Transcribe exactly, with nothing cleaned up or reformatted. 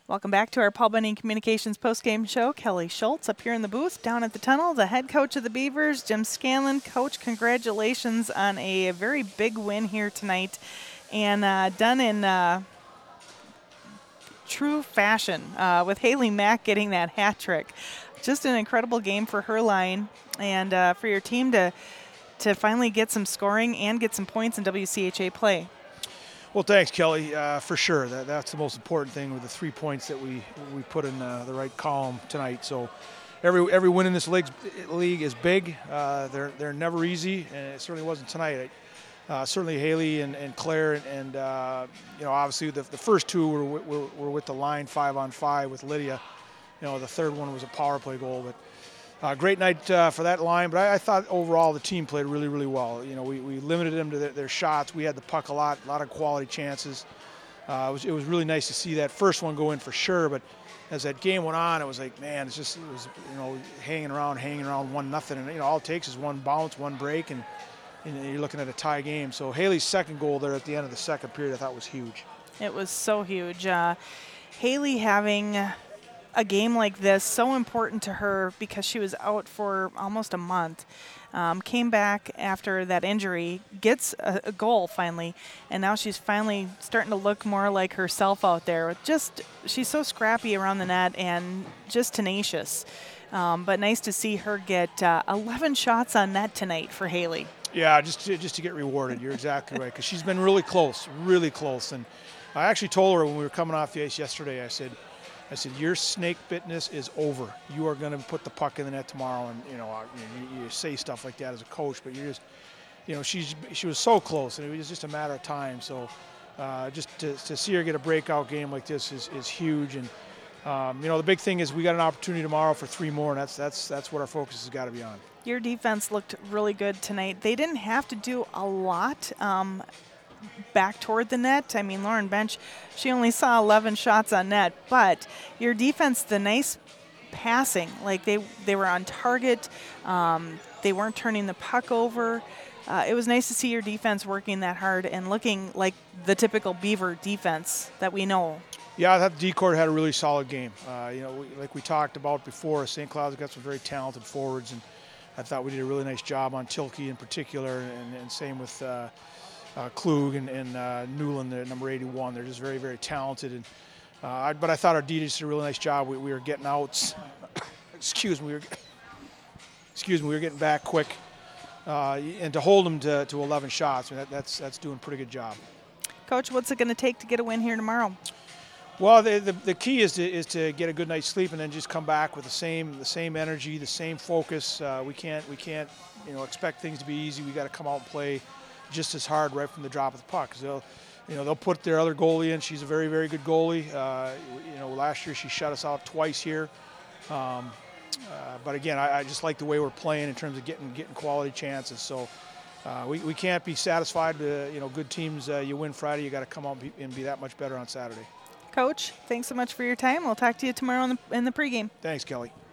Welcome back to our Paul Bunyan Communications postgame show. Kelly Schultz up here in the booth. Down at the tunnel, the head coach of the Beavers, Jim Scanlon. Coach, congratulations on a very big win here tonight. And uh, done in uh, true fashion uh, with Haley Mack getting that hat trick. Just an incredible game for her line and uh, for your team to, to finally get some scoring and get some points in W C H A play. Well, thanks, Kelly. Uh, for sure, that, that's the most important thing with the three points that we we put in uh, the right column tonight. So, every every win in this league league is big. Uh, they're they're never easy, and it certainly wasn't tonight. Uh, certainly, Haley and, and Claire and, and uh, you know, obviously the, the first two were, were were with the line five on five with Lydia. You know, the third one was a power play goal, but. Uh, great night uh, for that line, but I, I thought overall the team played really, really well. You know, we, we limited them to their, their shots. We had the puck a lot, a lot of quality chances. Uh, it was it was really nice to see that first one go in for sure. But as that game went on, it was like, man, it's just it was you know hanging around, hanging around one nothing, and you know all it takes is one bounce, one break, and, and you're looking at a tie game. So Haley's second goal there at the end of the second period, I thought was huge. It was so huge. Uh, Haley having a game like this, so important to her because she was out for almost a month. Um, came back after that injury, gets a, a goal finally, and now she's finally starting to look more like herself out there. Just she's so scrappy around the net and just tenacious. Um, but nice to see her get uh, eleven shots on net tonight for Haley. Yeah, just to, just to get rewarded. You're exactly right, because she's been really close, really close. And I actually told her when we were coming off the ice yesterday, I said, I said, your snake bitness is over. You are going to put the puck in the net tomorrow, and you know, you, you say stuff like that as a coach, but you're just, you know, she's she was so close, and it was just a matter of time. So, uh, just to, to see her get a breakout game like this is, is huge. And um, you know, the big thing is we got an opportunity tomorrow for three more, and that's that's that's what our focus has got to be on. Your defense looked really good tonight. They didn't have to do a lot. Um, back toward the net. I mean, Lauren Bench, she only saw eleven shots on net, but your defense, the nice passing, like they, they were on target. Um, they weren't turning the puck over. Uh, it was nice to see your defense working that hard and looking like the typical Beaver defense that we know. Yeah, I thought D-Court had a really solid game. Uh, you know, we, like we talked about before, Saint Cloud's got some very talented forwards, and I thought we did a really nice job on Tilke in particular, and, and same with uh, Uh, Klug and, and uh, Newland, the number eighty-one. They're just very, very talented. And uh, I, but I thought our D Ds did a really nice job. We, we were getting outs. excuse me. We were, excuse me. We were getting back quick, uh, and to hold them to, to eleven shots, I mean, that, that's that's doing a pretty good job. Coach, what's it going to take to get a win here tomorrow? Well, the, the the key is to is to get a good night's sleep and then just come back with the same the same energy, the same focus. Uh, we can't we can't you know expect things to be easy. We got to come out and play just as hard right from the drop of the puck. They'll, you know, they'll put their other goalie in. She's a very, very good goalie. Uh, you know, last year she shut us out twice here. Um, uh, but again, I, I just like the way we're playing in terms of getting getting quality chances. So uh, we we can't be satisfied. Uh, you know, good teams. Uh, you win Friday, you got to come out and be, and be that much better on Saturday. Coach, thanks so much for your time. We'll talk to you tomorrow in the in the pregame. Thanks, Kelly.